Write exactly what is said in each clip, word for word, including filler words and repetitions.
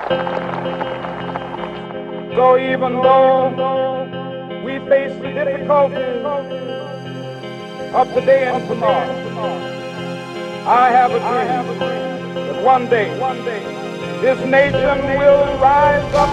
So even though we face the difficulties of today and tomorrow, I have a dream that one day this nation will rise up.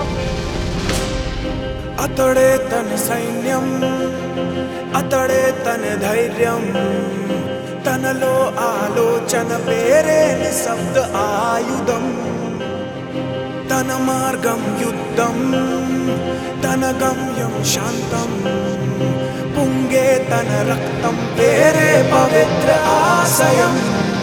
అతడే తన సైన్యం, అతడే తన ధైర్యం, తనలో ఆలోచన పేరే నిశ్శబ్ద ఆయుధం. తన మార్గం యుద్ధం, తన గమ్యం శాంతం, పొంగే తన రక్తం పేరే పవిత్ర ఆశయం.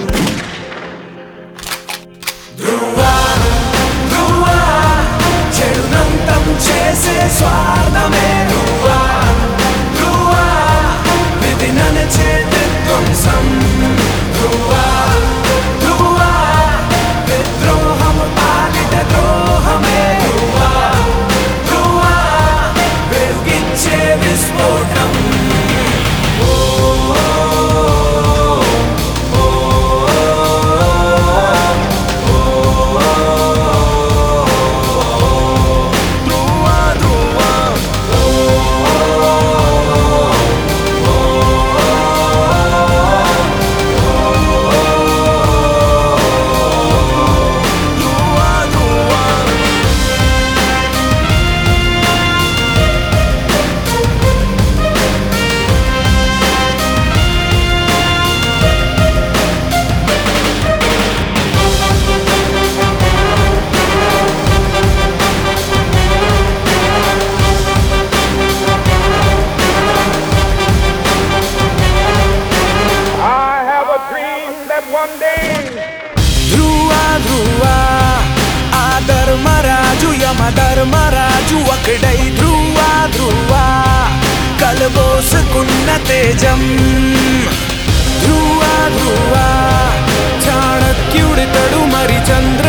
ధ్రువా ధ్రువా చెడునంతం చేసే స్వార్థమే ధ్రువా ధ్రువా విధి నడిచే విధ్వంసం ధ్రువా ధ్రువా విద్రోహము పాలిట ద్రోహమే ధ్రువా ధ్రువా వెలుగిచ్చే విస్ఫోటం. ధ్రువా ధ్రువా ఆ ధర్మరాజు యమ ధర్మరాజు ఒకడై ధ్రువా ధ్రువా కలబోసుకున్న తేజం ధ్రువా ధ్రువా చాణక్యుడితడు మరి చంద్ర